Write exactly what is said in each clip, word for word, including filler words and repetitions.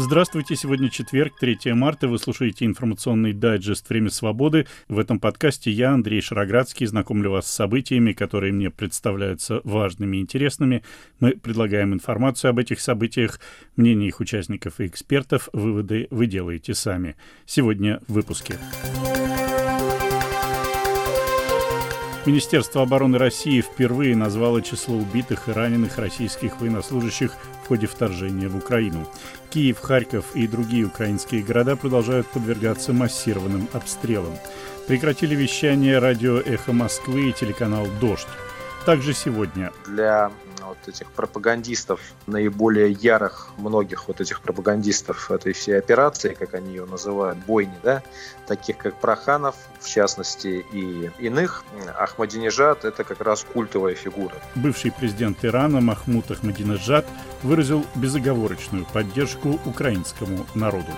Здравствуйте, сегодня четверг, третьего марта, вы слушаете информационный дайджест «Время свободы». В этом подкасте я, Андрей Шароградский, знакомлю вас с событиями, которые мне представляются важными и интересными. Мы предлагаем информацию об этих событиях, мнения их участников и экспертов, выводы вы делаете сами. Сегодня в выпуске. Министерство обороны России впервые назвало число убитых и раненых российских военнослужащих в ходе вторжения в Украину. Киев, Харьков и другие украинские города продолжают подвергаться массированным обстрелам. Прекратили вещание радио «Эхо Москвы» и телеканал «Дождь». Также сегодня для вот этих пропагандистов, наиболее ярых многих вот этих пропагандистов этой всей операции, как они ее называют, бойни, да, таких как Проханов, в частности, и иных, Ахмадинежад — это как раз культовая фигура. Бывший президент Ирана Махмуд Ахмадинежад выразил безоговорочную поддержку украинскому народу.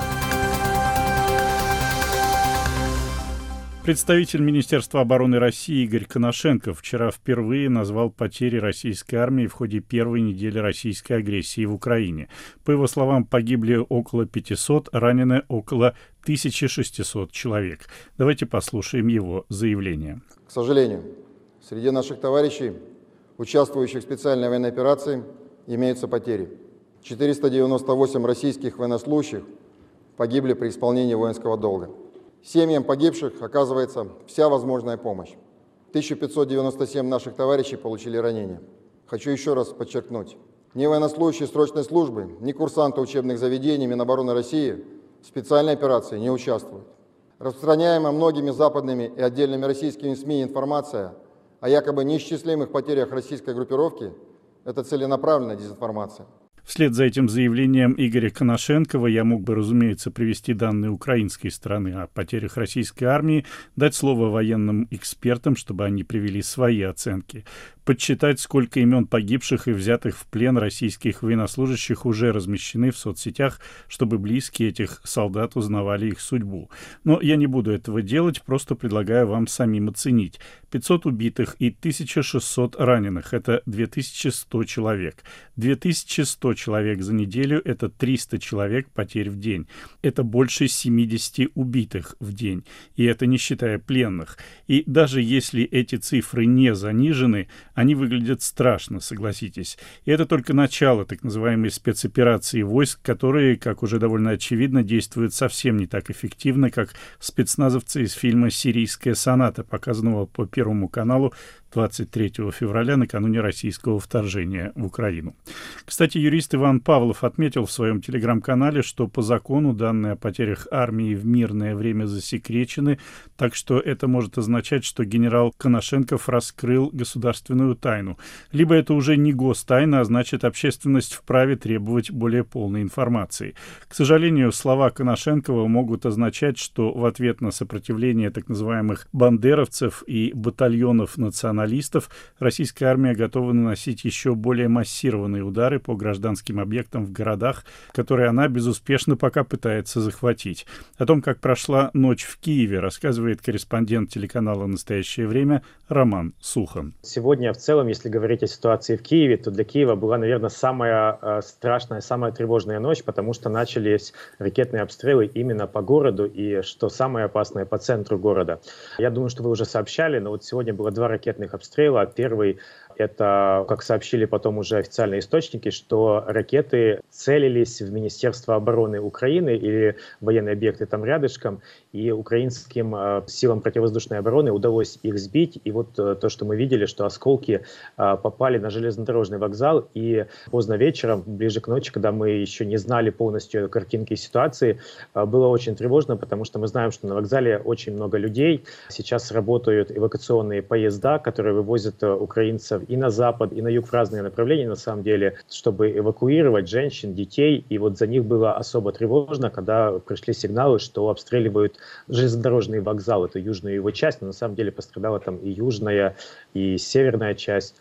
Представитель Министерства обороны России Игорь Коношенков вчера впервые назвал потери российской армии в ходе первой недели российской агрессии в Украине. По его словам, погибли около пятисот, ранены около тысячи шестисот человек. Давайте послушаем его заявление. К сожалению, среди наших товарищей, участвующих в специальной военной операции, имеются потери. четыреста девяносто восемь российских военнослужащих погибли при исполнении воинского долга. Семьям погибших оказывается вся возможная помощь. тысяча пятьсот девяносто семь наших товарищей получили ранения. Хочу еще раз подчеркнуть, ни военнослужащие срочной службы, ни курсанты учебных заведений Минобороны России в специальной операции не участвуют. Распространяемая многими западными и отдельными российскими СМИ информация о якобы неисчислимых потерях российской группировки – это целенаправленная дезинформация. Вслед за этим заявлением Игоря Коношенкова я мог бы, разумеется, привести данные украинской стороны о потерях российской армии, дать слово военным экспертам, чтобы они привели свои оценки, подсчитать, сколько имен погибших и взятых в плен российских военнослужащих уже размещены в соцсетях, чтобы близкие этих солдат узнавали их судьбу. Но я не буду этого делать, просто предлагаю вам самим оценить. пятьсот убитых и тысяча шестьсот раненых – это две тысячи сто человек. две тысячи сто человек за неделю – это триста человек потерь в день. Это больше семидесяти убитых в день. И это не считая пленных. И даже если эти цифры не занижены, они выглядят страшно, согласитесь. И это только начало так называемой спецоперации войск, которые, как уже довольно очевидно, действуют совсем не так эффективно, как спецназовцы из фильма «Сирийская соната», показанного по Первому каналу двадцать третьего февраля, накануне российского вторжения в Украину. Кстати, юрист Иван Павлов отметил в своем телеграм-канале, что по закону данные о потерях армии в мирное время засекречены, так что это может означать, что генерал Коношенков раскрыл государственную тайну. Либо это уже не гостайна, а значит, общественность вправе требовать более полной информации. К сожалению, слова Коношенкова могут означать, что в ответ на сопротивление так называемых бандеровцев и батальонов националистов российская армия готова наносить еще более массированные удары по гражданским объектам в городах, которые она безуспешно пока пытается захватить. О том, как прошла ночь в Киеве, рассказывает корреспондент телеканала «Настоящее время» Роман Сухан. Сегодня в целом, если говорить о ситуации в Киеве, то для Киева была, наверное, самая э, страшная, самая тревожная ночь, потому что начались ракетные обстрелы именно по городу и, что самое опасное, по центру города. Я думаю, что вы уже сообщали, но вот сегодня было два ракетных обстрела. Первый — это, как сообщили потом уже официальные источники, что ракеты целились в Министерство обороны Украины или военные объекты там рядышком, и украинским э, силам противовоздушной обороны удалось их сбить. И вот э, то, что мы видели, что осколки э, попали на железнодорожный вокзал, и поздно вечером, ближе к ночи, когда мы еще не знали полностью картинки ситуации, э, было очень тревожно, потому что мы знаем, что на вокзале очень много людей. Сейчас работают эвакуационные поезда, которые вывозят э, украинцев и на запад, и на юг в разные направления, на самом деле, чтобы эвакуировать женщин, детей. И вот за них было особо тревожно, когда пришли сигналы, что обстреливают железнодорожный вокзал, это южную его часть, но на самом деле пострадала там и южная, и северная часть.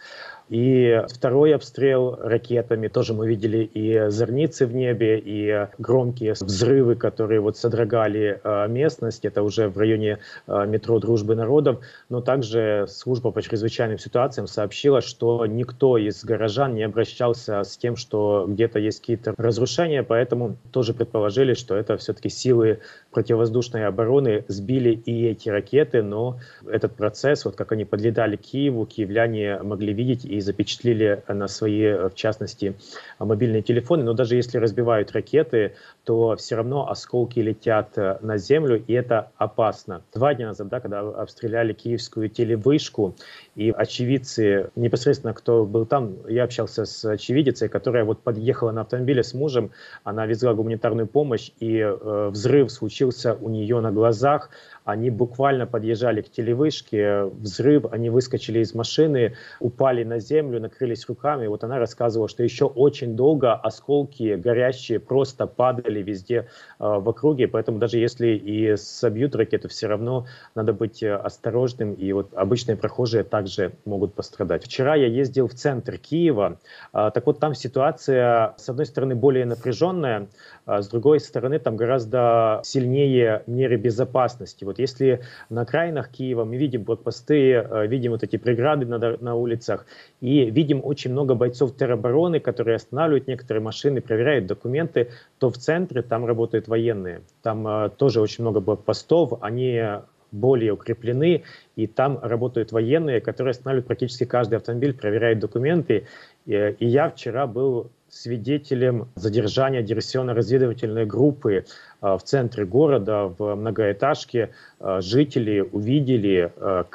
И второй обстрел ракетами, тоже мы видели и зорницы в небе, и громкие взрывы, которые вот содрогали э, местность, это уже в районе э, метро «Дружбы народов», но также служба по чрезвычайным ситуациям сообщила, что никто из горожан не обращался с тем, что где-то есть какие-то разрушения, поэтому тоже предположили, что это все-таки силы противовоздушной обороны сбили и эти ракеты, но этот процесс, вот как они подлетали к Киеву, киевляне могли видеть и запечатлели на свои, в частности, мобильные телефоны. Но даже если разбивают ракеты, то все равно осколки летят на землю, и это опасно. Два дня назад, да, когда обстреляли киевскую телевышку, и очевидцы, непосредственно кто был там, я общался с очевидицей, которая вот подъехала на автомобиле с мужем, она везла гуманитарную помощь, и э, взрыв случился у нее на глазах. Они буквально подъезжали к телевышке, взрыв, они выскочили из машины, упали на землю, накрылись руками. Вот она рассказывала, что еще очень долго осколки горящие просто падали везде э, в округе, поэтому даже если и собьют ракету, все равно надо быть осторожным, и вот обычные прохожие также могут пострадать. Вчера я ездил в центр Киева, э, так вот там ситуация, с одной стороны, более напряженная, а с другой стороны, там гораздо сильнее меры безопасности. Вот если на окраинах Киева мы видим блокпосты, видим вот эти преграды на, на улицах, и видим очень много бойцов теробороны, которые останавливают некоторые машины, проверяют документы, то в центре там работают военные. Там э, тоже очень много блокпостов, они более укреплены, и там работают военные, которые останавливают практически каждый автомобиль, проверяют документы. И, и я вчера был свидетелем задержания диверсионно-разведывательной группы в центре города, в многоэтажке. Жители увидели,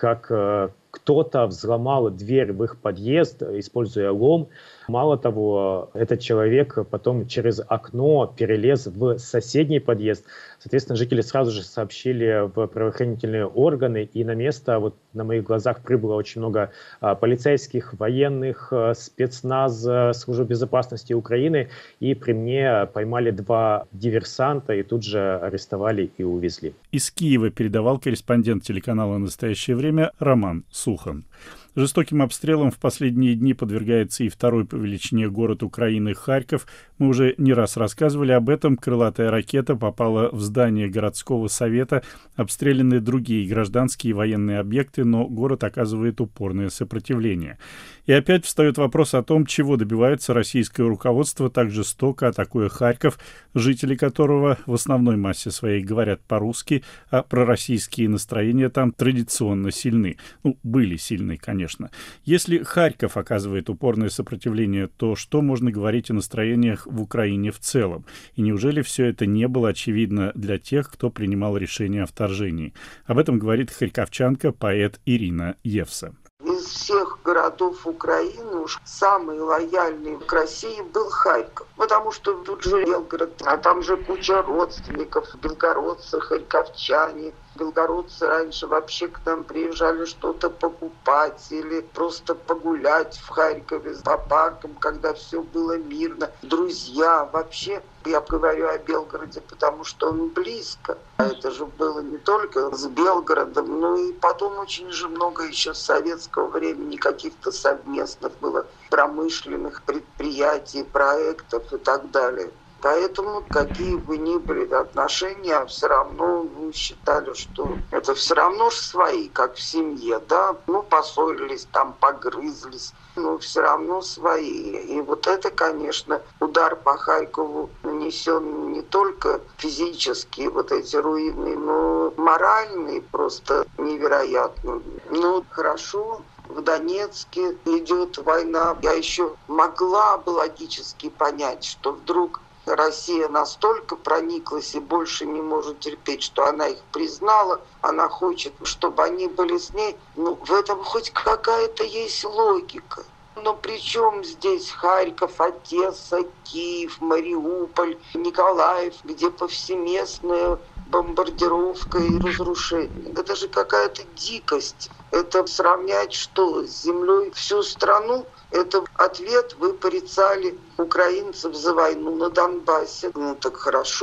как кто-то взломал дверь в их подъезд, используя лом. Мало того, этот человек потом через окно перелез в соседний подъезд. Соответственно, жители сразу же сообщили в правоохранительные органы, и на место вот на моих глазах прибыло очень много а, полицейских, военных, а, спецназ, а, службы безопасности Украины, и при мне поймали два диверсанта и тут же арестовали и увезли. Из Киева передавал корреспондент телеканала «Настоящее время» Роман Сухан. Жестоким обстрелам в последние дни подвергается и второй по величине город Украины Харьков. Мы уже не раз рассказывали об этом. Крылатая ракета попала в здание городского совета. Обстреляны другие гражданские и военные объекты, но город оказывает упорное сопротивление. И опять встает вопрос о том, чего добивается российское руководство, так жестоко атакуя Харьков, жители которого в основной массе своей говорят по-русски, а пророссийские настроения там традиционно сильны. Ну, были сильны, конечно. Если Харьков оказывает упорное сопротивление, то что можно говорить о настроениях в Украине в целом? И неужели все это не было очевидно для тех, кто принимал решение о вторжении? Об этом говорит харьковчанка, поэт Ирина Евса. Из всех городов Украины уж самый лояльный к России был Харьков. Потому что тут же Белгород, а там же куча родственников, белгородцы, харьковчане. Белгородцы раньше вообще к нам приезжали что-то покупать или просто погулять в Харькове по паркам, когда все было мирно. Друзья, вообще, я говорю о Белгороде, потому что он близко. А это же было не только с Белгородом, но и потом очень же много еще с советского времени каких-то совместных было промышленных предприятий, проектов и так далее. Поэтому, какие бы ни были отношения, все равно ну, считали, что это все равно же свои, как в семье, да. Ну, поссорились, там погрызлись, но все равно свои. И вот это, конечно, удар по Харькову нанесен не только физически, вот эти руины, но моральный просто невероятно. Ну, хорошо. В Донецке идет война. Я еще могла бы логически понять, что вдруг Россия настолько прониклась и больше не может терпеть, что она их признала, она хочет, чтобы они были с ней. Ну, в этом хоть какая-то есть логика. Но при чем здесь Харьков, Одесса, Киев, Мариуполь, Николаев, где повсеместная бомбардировка и разрушение? Это же какая-то дикость. Это сравнять что, с землей всю страну? Это ответ, вы порицали украинцев за войну на Донбассе. Ну так хорошо,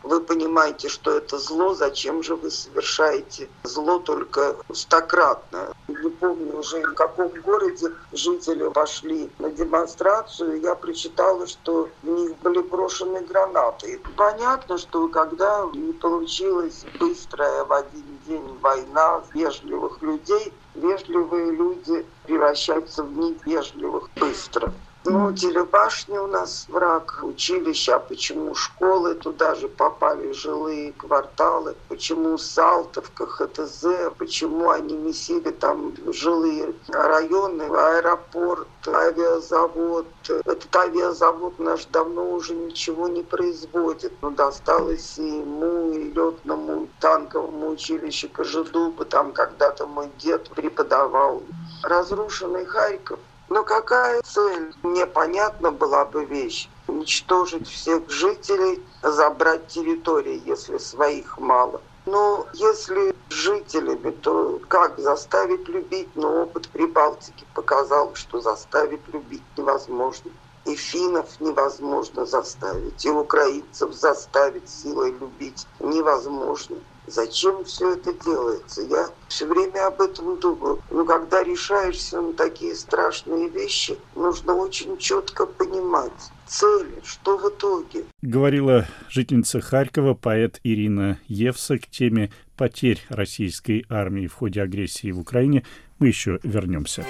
вы понимаете, что это зло, зачем же вы совершаете зло только стократно? Не помню уже, в каком городе жители пошли на демонстрацию, я прочитала, что в них были брошены гранаты. И понятно, что когда не получилась быстрая в один день война вежливых людей, вежливые люди превращаются в невежливых быстро. Ну, телебашня у нас враг, училища, а почему школы, туда же попали жилые кварталы, почему Салтовка, ХТЗ, почему они месили там жилые районы, аэропорт, авиазавод. Этот авиазавод наш давно уже ничего не производит. Ну, досталось и ему, и летному, и танковому училищу Кожедуба, там когда-то мой дед преподавал. Разрушенный Харьков. Но какая цель? Мне понятна была бы вещь. Уничтожить всех жителей, забрать территории, если своих мало. Но если с жителями, то как заставить любить? Но опыт Прибалтики показал, что заставить любить невозможно. И финнов невозможно заставить, и украинцев заставить силой любить невозможно. Зачем все это делается? Я все время об этом думаю. Но когда решаешься на такие страшные вещи, нужно очень четко понимать цели, что в итоге. Говорила жительница Харькова, поэт Ирина Евса к теме потерь российской армии в ходе агрессии в Украине. Мы еще вернемся.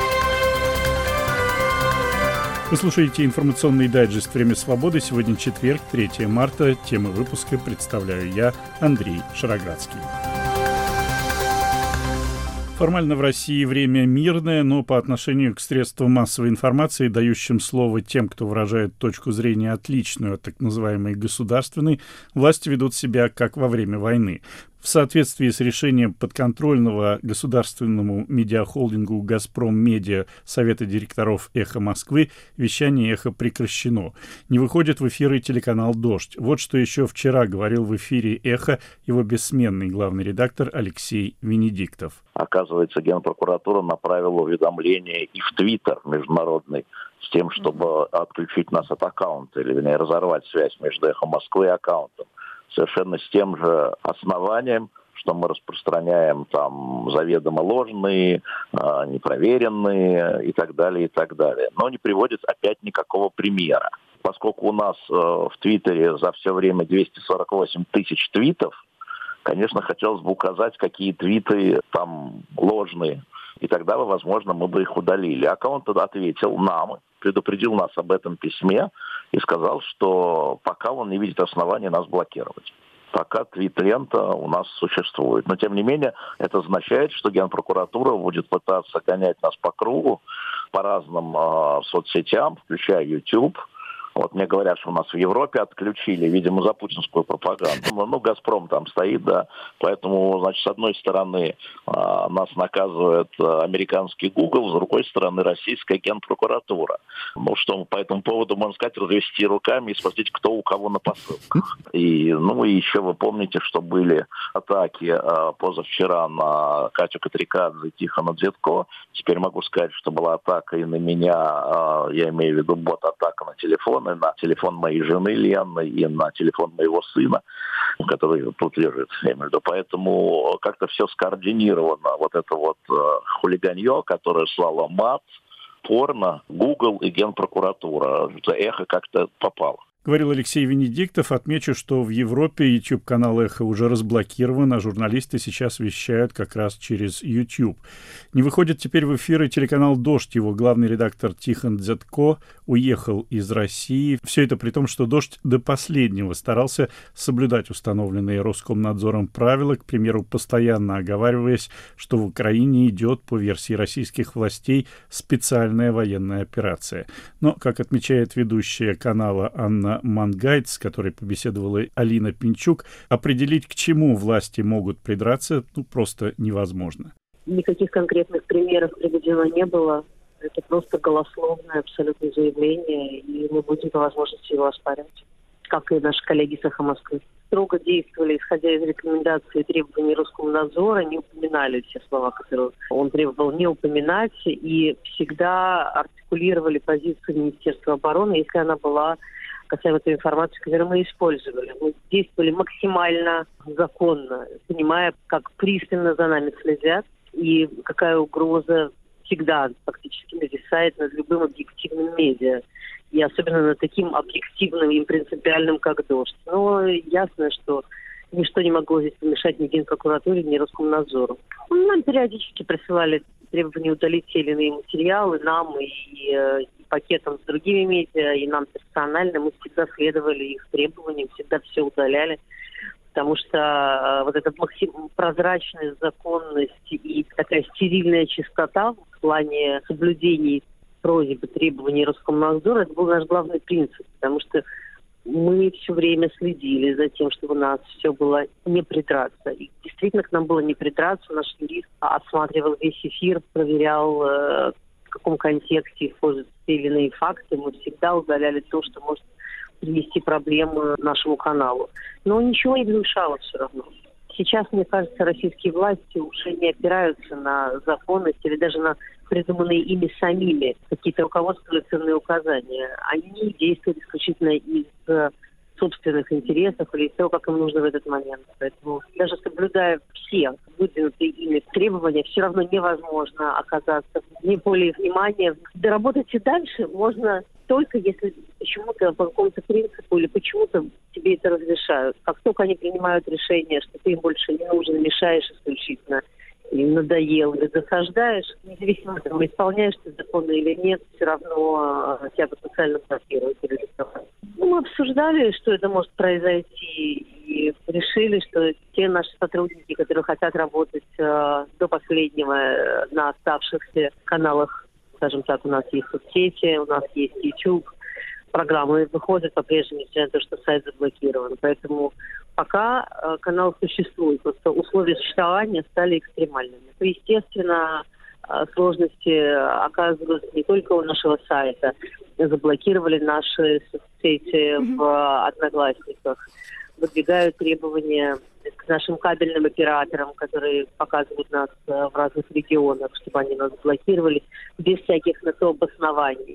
Вы слушаете информационный дайджест «Время свободы». Сегодня четверг, третьего марта. Темы выпуска представляю я, Андрей Шароградский. Формально в России время мирное, но по отношению к средствам массовой информации, дающим слово тем, кто выражает точку зрения отличную от так называемой государственной, власти ведут себя как во время войны. В соответствии с решением подконтрольного государственному медиахолдингу «Газпром Медиа» Совета директоров «Эхо Москвы» вещание «Эхо» прекращено. Не выходит в эфир и телеканал «Дождь». Вот что еще вчера говорил в эфире «Эхо» его бессменный главный редактор Алексей Венедиктов. Оказывается, Генпрокуратура направила уведомление и в Твиттер международный с тем, чтобы отключить нас от аккаунта, или, вернее, разорвать связь между «Эхо Москвы» и аккаунтом. Совершенно с тем же основанием, что мы распространяем там заведомо ложные, непроверенные и так далее, и так далее. Но не приводит опять никакого примера. Поскольку у нас в Твиттере за все время двести сорок восемь тысяч твитов, конечно, хотелось бы указать, какие твиты там ложные. И тогда, возможно, мы бы их удалили. Аккаунт ответил нам, предупредил нас об этом письме и сказал, что пока он не видит основания нас блокировать. Пока твит-лента у нас существует. Но, тем не менее, это означает, что Генпрокуратура будет пытаться гонять нас по кругу, по разным э, соцсетям, включая YouTube. Вот мне говорят, что у нас в Европе отключили, видимо, за путинскую пропаганду. Ну, «Газпром» там стоит, да. Поэтому, значит, с одной стороны а, нас наказывает а, американский Google, с другой стороны российская Генпрокуратура. Ну, что по этому поводу, можно сказать, развести руками и спросить, кто у кого на посылках. И, ну, и еще вы помните, что были атаки а, позавчера на Катю Катрикадзе и Тихона Дзетко. Теперь могу сказать, что была атака и на меня, а, я имею в виду бот-атака на телефон, и на телефон моей жены Лены, и на телефон моего сына, который тут лежит, я имею в виду. Поэтому как-то все скоординировано. Вот это вот э, хулиганье, которое слало мат, порно, Google и Генпрокуратура. Это «Эхо» как-то попало. Говорил Алексей Венедиктов. Отмечу, что в Европе YouTube-канал «Эхо» уже разблокирован, а журналисты сейчас вещают как раз через YouTube. Не выходит теперь в эфир и телеканал «Дождь». Его главный редактор Тихон Дзетко уехал из России. Все это при том, что «Дождь» до последнего старался соблюдать установленные Роскомнадзором правила, к примеру, постоянно оговариваясь, что в Украине идет, по версии российских властей, специальная военная операция. Но, как отмечает ведущая канала Анна Мангайт, с которой побеседовала Алина Пинчук, определить, к чему власти могут придраться, ну, просто невозможно. Никаких конкретных примеров приведено не было. Это просто голословное абсолютно заявление, и мы будем по возможности его оспаривать, как и наши коллеги с «Эхо Москвы». Строго действовали, исходя из рекомендаций и требований Роскомнадзора, не упоминали все слова, которые он требовал не упоминать, и всегда артикулировали позицию Министерства обороны, если она была касаемо той информации, которую мы использовали. Мы действовали максимально законно, понимая, как пристально за нами следят и какая угроза всегда фактически нависает над любым объективным медиа. И особенно над таким объективным и принципиальным, как «Дождь». Но ясно, что ничто не могло здесь помешать ни Генпрокуратуре, ни Роскомнадзору. Нам периодически присылали требования удалить те или иные материалы, нам и, и, и пакетом с другими медиа, и нам персонально. Мы всегда следовали их требованиям, всегда все удаляли. Потому что э, вот эта максим... прозрачность, законность и такая стерильная чистота в плане соблюдений просьб и требований Роскомнадзора, это был наш главный принцип. Потому что мы все время следили за тем, чтобы у нас все было не придраться. И действительно к нам было не придраться. Наш юрист осматривал весь эфир, проверял, э, в каком контексте используются те или иные факты. Мы всегда удаляли то, что может принести проблемы нашему каналу. Но ничего не мешало все равно. Сейчас, мне кажется, российские власти уже не опираются на законность или даже на придуманные ими самими какие-то руководства или ценные указания. Они действуют исключительно из собственных интересов или из того, как им нужно в этот момент. Поэтому даже соблюдая все выдвинутые ими требования, все равно невозможно оказаться вне поля внимания. Доработать и дальше можно только если почему-то по какому-то принципу или почему-то тебе это разрешают. Как только они принимают решение, что ты им больше не нужен, мешаешь исключительно, или надоел, или досаждаешь, независимо от того, исполняешь ты законы или нет, все равно тебя потенциально блокируют или арестовать. Ну, мы обсуждали, что это может произойти, и решили, что те наши сотрудники, которые хотят работать э, до последнего э, на оставшихся каналах, скажем так, у нас есть соцсети, у нас есть YouTube, программы выходят по-прежнему, несмотря на то, что сайт заблокирован. Поэтому пока э, канал существует, просто условия существования стали экстремальными. То, естественно, э, сложности оказываются не только у нашего сайта. Заблокировали наши соцсети mm-hmm. в Одноклассниках, выдвигают требования к нашим кабельным операторам, которые показывают нас в разных регионах, чтобы они нас блокировали, без всяких на то обоснований.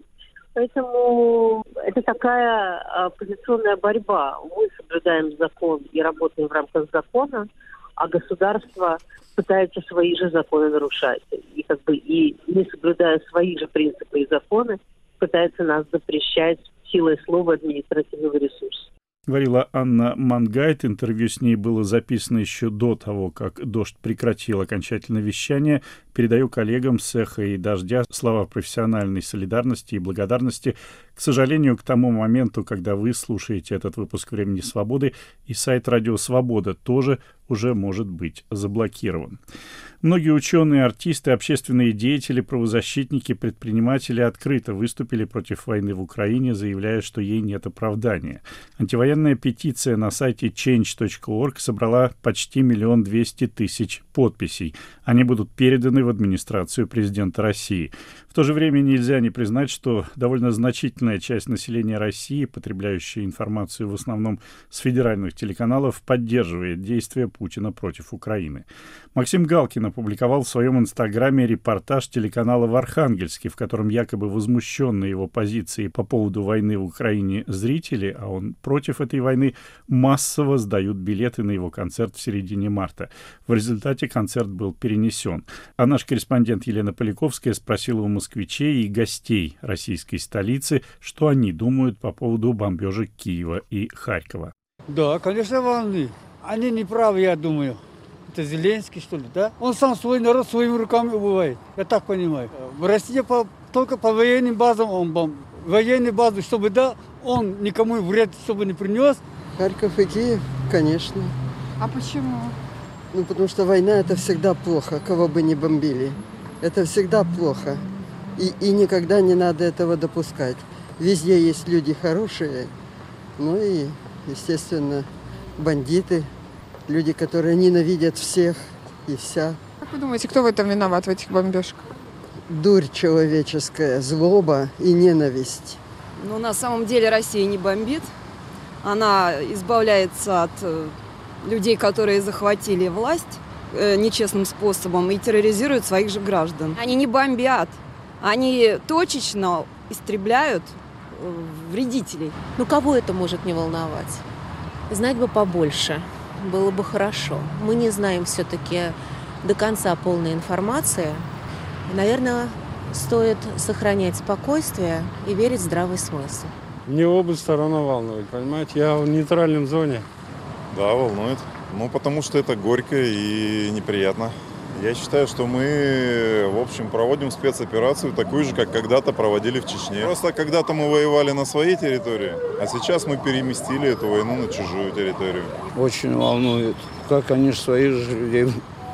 Поэтому это такая оппозиционная борьба. Мы соблюдаем закон и работаем в рамках закона, а государство пытается свои же законы нарушать. И как бы и не соблюдая свои же принципы и законы, пытается нас запрещать силой слова административного ресурса. Говорила Анна Мангайт. Интервью с ней было записано еще до того, как «Дождь» прекратил окончательное вещание. Передаю коллегам с «Эхо» и «Дождя» слова профессиональной солидарности и благодарности. К сожалению, к тому моменту, когда вы слушаете этот выпуск «Времени свободы», и сайт «Радио Свобода» тоже уже может быть заблокирован. Многие ученые, артисты, общественные деятели, правозащитники, предприниматели открыто выступили против войны в Украине, заявляя, что ей нет оправдания. Антивоенная петиция на сайте чейндж точка орг собрала почти миллион двести тысяч подписей. Они будут переданы в администрацию президента России. В то же время нельзя не признать, что довольно значительная часть населения России, потребляющая информацию в основном с федеральных телеканалов, поддерживает действия Путина против Украины. Максим Галкин опубликовал в своем инстаграме репортаж телеканала в Архангельске, в котором якобы возмущенные его позицией по поводу войны в Украине зрители, а он против этой войны, массово сдают билеты на его концерт в середине марта. В результате концерт был перенесен. А наш корреспондент Елена Поляковская спросила у москвичей и гостей российской столицы, что они думают по поводу бомбежек Киева и Харькова. Да, конечно, волны. Они не правы, я думаю. Это Зеленский, что ли, да? Он сам свой народ своими руками убивает. Я так понимаю. В России по, только по военным базам он бомбит. Военные базы, чтобы, да, он никому вред, чтобы не принес. Харьков и Киев, конечно. А почему? Ну, потому что война – это всегда плохо, кого бы ни бомбили. Это всегда плохо. И, и никогда не надо этого допускать. Везде есть люди хорошие, ну и, естественно, бандиты, люди, которые ненавидят всех и вся. Как вы думаете, кто в этом виноват, в этих бомбежках? Дурь человеческая, злоба и ненависть. Ну, на самом деле Россия не бомбит. Она избавляется от людей, которые захватили власть э, нечестным способом и терроризируют своих же граждан. Они не бомбят, они точечно истребляют вредителей. Ну, кого это может не волновать? Знать бы побольше, было бы хорошо. Мы не знаем все-таки до конца полной информации. Наверное, стоит сохранять спокойствие и верить в здравый смысл. Мне оба стороны волнует, понимаете? Я в нейтральной зоне. Да, волнует. Ну, потому что это горько и неприятно. Я считаю, что мы, в общем, проводим спецоперацию такую же, как когда-то проводили в Чечне. Просто когда-то мы воевали на своей территории, а сейчас мы переместили эту войну на чужую территорию. Очень волнует. Как они же своих же людей,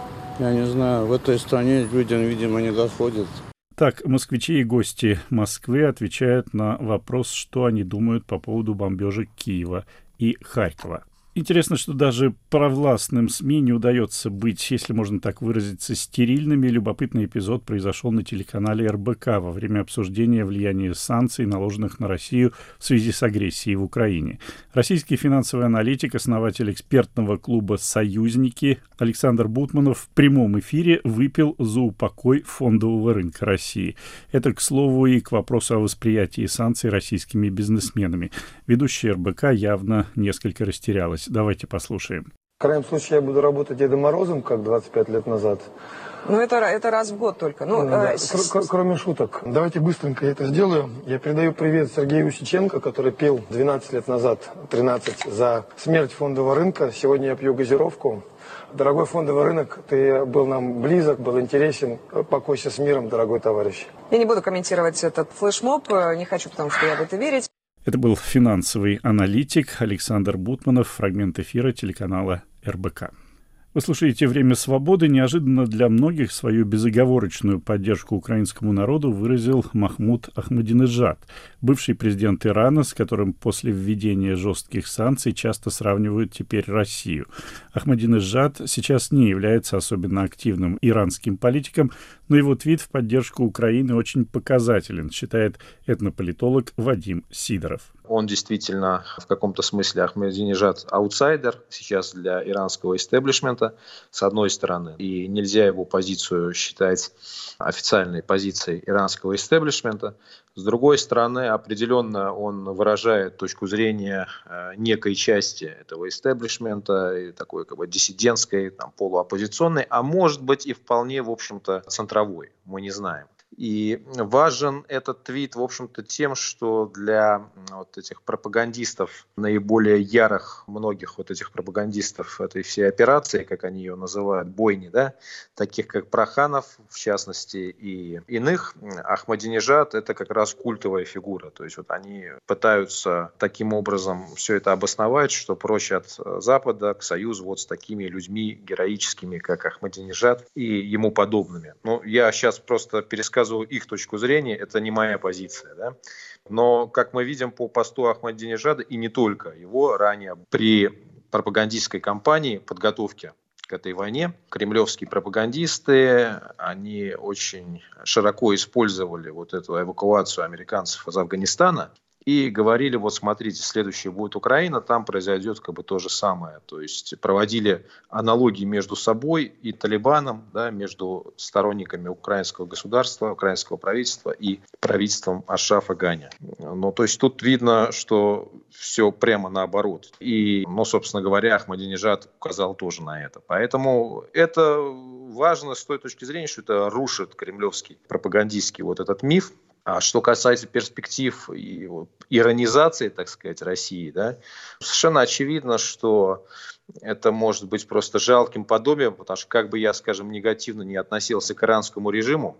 я не знаю, в этой стране людям, видимо, не доходят. Так, москвичи и гости Москвы отвечают на вопрос, что они думают по поводу бомбежек Киева и Харькова. Интересно, что даже провластным СМИ не удается быть, если можно так выразиться, стерильными. Любопытный эпизод произошел на телеканале эр бэ ка во время обсуждения влияния санкций, наложенных на Россию в связи с агрессией в Украине. Российский финансовый аналитик, основатель экспертного клуба «Союзники» Александр Бутманов в прямом эфире выпил за упокой фондового рынка России. Это, к слову, и к вопросу о восприятии санкций российскими бизнесменами. Ведущая эр бэ ка явно несколько растерялась. Давайте послушаем. В крайнем случае я буду работать Дедом Морозом, как двадцать пять лет назад. Ну, это, это раз в год только. Ну, да, э, кр- кроме шуток. Давайте быстренько я это сделаю. Я передаю привет Сергею Усиченко, который пел двенадцать лет назад, тринадцать, за смерть фондового рынка. Сегодня я пью газировку. Дорогой фондовый рынок, ты был нам близок, был интересен. Покойся с миром, дорогой товарищ. Я не буду комментировать этот флешмоб, не хочу, потому что я в это верить. Это был финансовый аналитик Александр Бутманов, фрагмент эфира телеканала эр бэ ка. Вы слушаете «Время свободы». Неожиданно для многих свою безоговорочную поддержку украинскому народу выразил Махмуд Ахмадинеджад, бывший президент Ирана, с которым после введения жестких санкций часто сравнивают теперь Россию. Ахмадинеджад сейчас не является особенно активным иранским политиком, но его твит в поддержку Украины очень показателен, считает этнополитолог Вадим Сидоров. Он действительно в каком-то смысле Ахмадинеджад аутсайдер сейчас для иранского истеблишмента, с одной стороны. И нельзя его позицию считать официальной позицией иранского истеблишмента. С другой стороны, определенно он выражает точку зрения некой части этого истеблишмента, такой как бы диссидентской, там, полуоппозиционной, а может быть и вполне, в общем-то, центровой. Мы не знаем. И важен этот твит, в общем-то, тем, что для вот этих пропагандистов, наиболее ярых многих вот этих пропагандистов этой всей операции, как они ее называют, бойни, да, таких как Проханов, в частности, и иных, Ахмадинеджад — это как раз культовая фигура. То есть вот они пытаются таким образом все это обосновать, что проще от Запада к союзу вот с такими людьми героическими, как Ахмадинеджад и ему подобными. Ну, я сейчас просто пересказываю их точку зрения, это не моя позиция, да? Но, как мы видим по посту Ахмадинеджада, и не только его, ранее при пропагандистской кампании подготовки к этой войне, кремлевские пропагандисты, они очень широко использовали вот эту эвакуацию американцев из Афганистана и говорили, вот смотрите, следующая будет Украина, там произойдет как бы то же самое. То есть проводили аналогии между собой и Талибаном, да, между сторонниками украинского государства, украинского правительства и правительством Ашрафа Гани. Ну, то есть тут видно, что все прямо наоборот. И, ну, собственно говоря, Ахмадинеджад указал тоже на это. Поэтому это важно с той точки зрения, что это рушит кремлевский пропагандистский вот этот миф. А что касается перспектив и вот, иронизации, так сказать, России, да, совершенно очевидно, что это может быть просто жалким подобием, потому что как бы я, скажем, негативно не относился к иранскому режиму,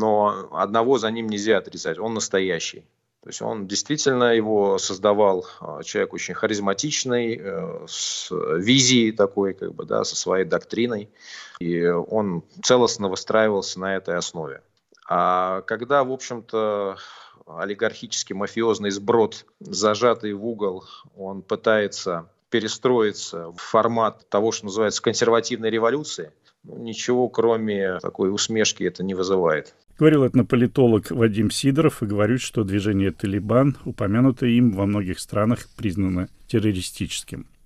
но одного за ним нельзя отрицать, он настоящий. То есть он действительно его создавал человек очень харизматичный, с визией такой, как бы, да, со своей доктриной, и он целостно выстраивался на этой основе. А когда, в общем-то, олигархический мафиозный сброд, зажатый в угол, он пытается перестроиться в формат того, что называется консервативной революции, ну, ничего кроме такой усмешки это не вызывает. Говорил этнополитолог Вадим Сидоров и говорит, что движение «Талибан», упомянутое им, во многих странах признано террористическим.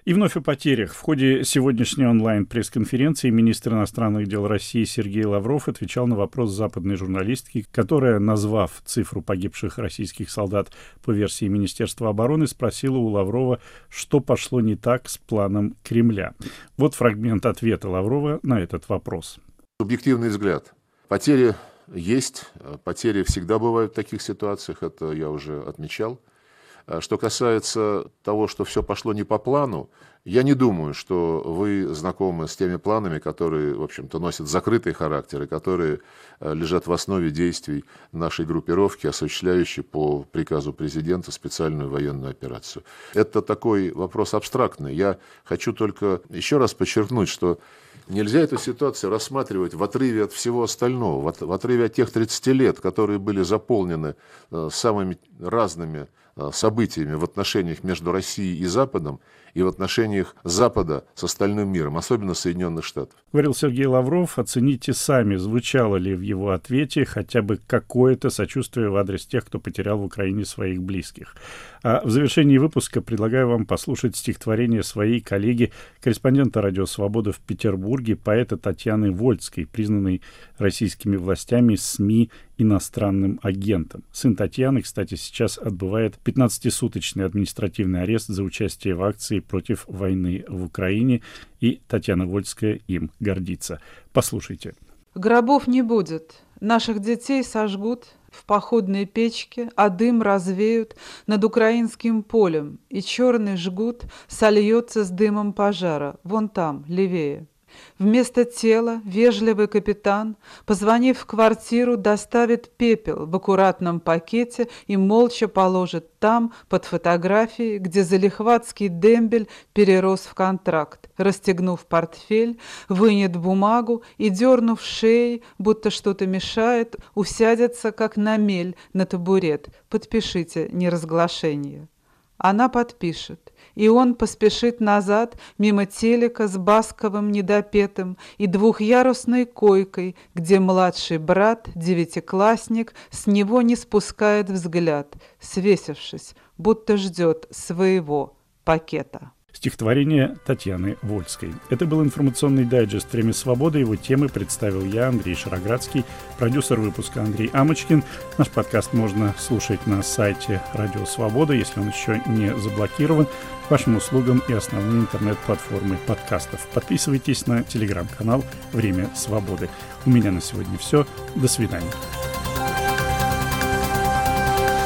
И вновь о потерях. В ходе сегодняшней онлайн-пресс-конференции министр иностранных дел России Сергей Лавров отвечал на вопрос западной журналистки, которая, назвав цифру погибших российских солдат по версии Министерства обороны, спросила у Лаврова, что пошло не так с планом Кремля. Вот фрагмент ответа Лаврова на этот вопрос. Субъективный взгляд. Потери есть, потери всегда бывают в таких ситуациях, это я уже отмечал. Что касается того, что все пошло не по плану, я не думаю, что вы знакомы с теми планами, которые, в общем-то, носят закрытый характер и которые лежат в основе действий нашей группировки, осуществляющей по приказу президента специальную военную операцию. Это такой вопрос абстрактный. Я хочу только еще раз подчеркнуть, что нельзя эту ситуацию рассматривать в отрыве от всего остального, в отрыве от тех тридцати лет, которые были заполнены самыми разными событиями в отношениях между Россией и Западом и в отношениях Запада с остальным миром, особенно Соединенных Штатов. Говорил Сергей Лавров. Оцените сами, звучало ли в его ответе хотя бы какое-то сочувствие в адрес тех, кто потерял в Украине своих близких. А в завершении выпуска предлагаю вам послушать стихотворение своей коллеги, корреспондента «Радио Свобода» в Петербурге, поэта Татьяны Вольской, признанной российскими властями СМИ иностранным агентом. Сын Татьяны, кстати, сейчас отбывает пятнадцатисуточный административный арест за участие в акции против войны в Украине, и Татьяна Вольская им гордится. Послушайте. Гробов не будет, наших детей сожгут в походной печке, а дым развеют над украинским полем, и черный жгут сольется с дымом пожара, вон там, левее. Вместо тела вежливый капитан, позвонив в квартиру, доставит пепел в аккуратном пакете и молча положит там, под фотографией, где залихватский дембель перерос в контракт. Расстегнув портфель, вынет бумагу и, дернув шеей, будто что-то мешает, усядется, как на мель, на табурет. Подпишите неразглашение. Она подпишет, и он поспешит назад мимо телека с басковым недопетым и двухъярусной койкой, где младший брат, девятиклассник, с него не спускает взгляд, свесившись, будто ждет своего пакета. Стихотворение Татьяны Вольской. Это был информационный дайджест «Время свободы». Его темы представил я, Андрей Шароградский, продюсер выпуска Андрей Амочкин. Наш подкаст можно слушать на сайте «Радио Свобода», если он еще не заблокирован, к вашим услугам и основные интернет-платформы подкастов. Подписывайтесь на телеграм-канал «Время свободы». У меня на сегодня все. До свидания.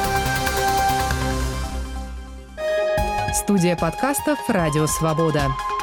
Студия подкастов «Радио Свобода».